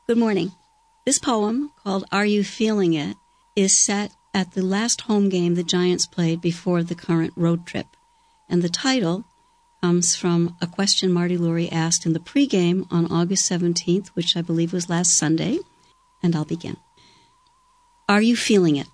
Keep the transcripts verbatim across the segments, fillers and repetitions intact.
Good morning. This poem, called Are You Feeling It?, is set at the last home game the Giants played before the current road trip. And the title comes from a question Marty Lurie asked in the pregame on August seventeenth, which I believe was last Sunday. And I'll begin. Are you feeling it?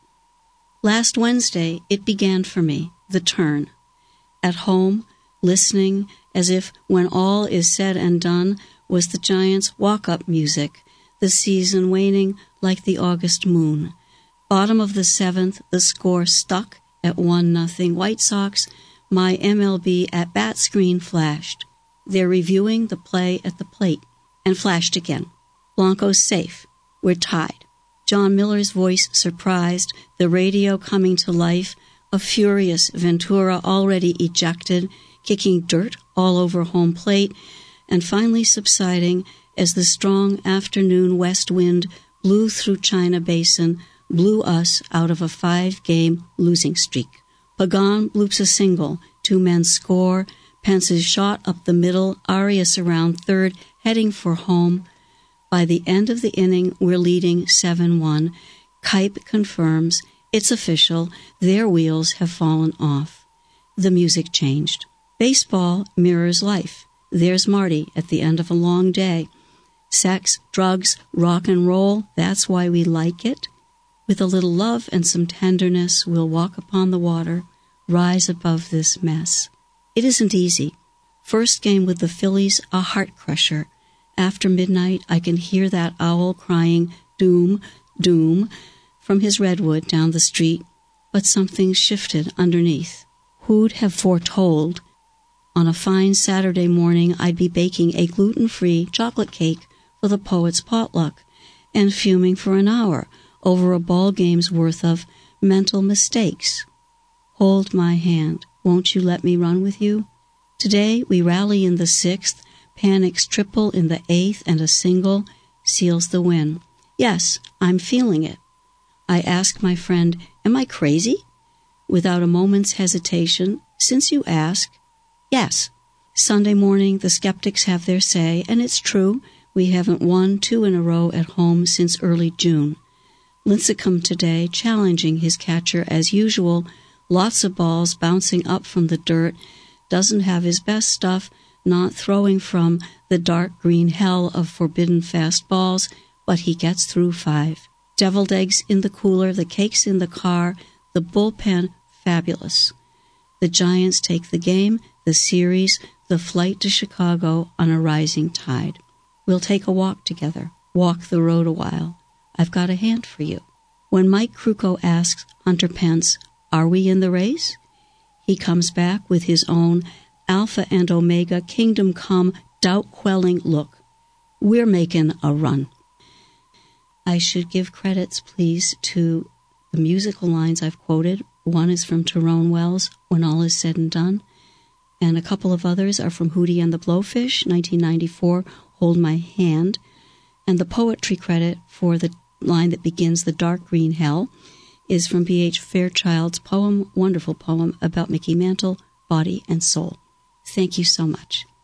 Last Wednesday, it began for me, the turn. At home, listening, as if when all is said and done, was the Giants' walk-up music, the season waning like the August moon. Bottom of the seventh, the score stuck at one nothing. White Sox, my M L B at-bat screen flashed. They're reviewing the play at the plate, and flashed again. Blanco's safe. We're tied. John Miller's voice surprised, the radio coming to life, a furious Ventura already ejected, kicking dirt all over home plate, and finally subsiding as the strong afternoon west wind blew through China Basin, blew us out of a five-game losing streak. Pagan bloops a single, two men score, Pence's shot up the middle, Arias around third, heading for home. By the end of the inning, we're leading seven one. Kipe confirms, it's official, their wheels have fallen off. The music changed. Baseball mirrors life. There's Marty at the end of a long day. Sex, drugs, rock and roll, that's why we like it. With a little love and some tenderness, we'll walk upon the water, rise above this mess. It isn't easy. First game with the Phillies, a heart crusher. After midnight, I can hear that owl crying, doom, doom, from his redwood down the street. But something shifted underneath. Who'd have foretold? On a fine Saturday morning, I'd be baking a gluten-free chocolate cake for the poet's potluck and fuming for an hour over a ball game's worth of mental mistakes. Hold my hand. Won't you let me run with you? Today, we rally in the sixth, Panic's triple in the eighth, and a single seals the win. Yes, I'm feeling it. I ask my friend, am I crazy? Without a moment's hesitation, since you ask, yes. Sunday morning, the skeptics have their say, and it's true, we haven't won two in a row at home since early June. Lincecum today, challenging his catcher as usual, lots of balls bouncing up from the dirt, doesn't have his best stuff, not throwing from the dark green hell of forbidden fast balls, but he gets through five. Deviled eggs in the cooler, the cakes in the car, the bullpen fabulous. The Giants take the game, the series, the flight to Chicago on a rising tide. We'll take a walk together, walk the road a while. I've got a hand for you. When Mike Krukow asks Hunter Pence, are we in the race? He comes back with his own Alpha and Omega, kingdom come, doubt-quelling look. We're making a run. I should give credits, please, to the musical lines I've quoted. One is from Tyrone Wells, When All Is Said and Done, and a couple of others are from Hootie and the Blowfish, nineteen ninety-four, Hold My Hand, and the poetry credit for the line that begins The Dark Green Hell is from B H Fairchild's poem, wonderful poem, about Mickey Mantle, Body and Soul. Thank you so much.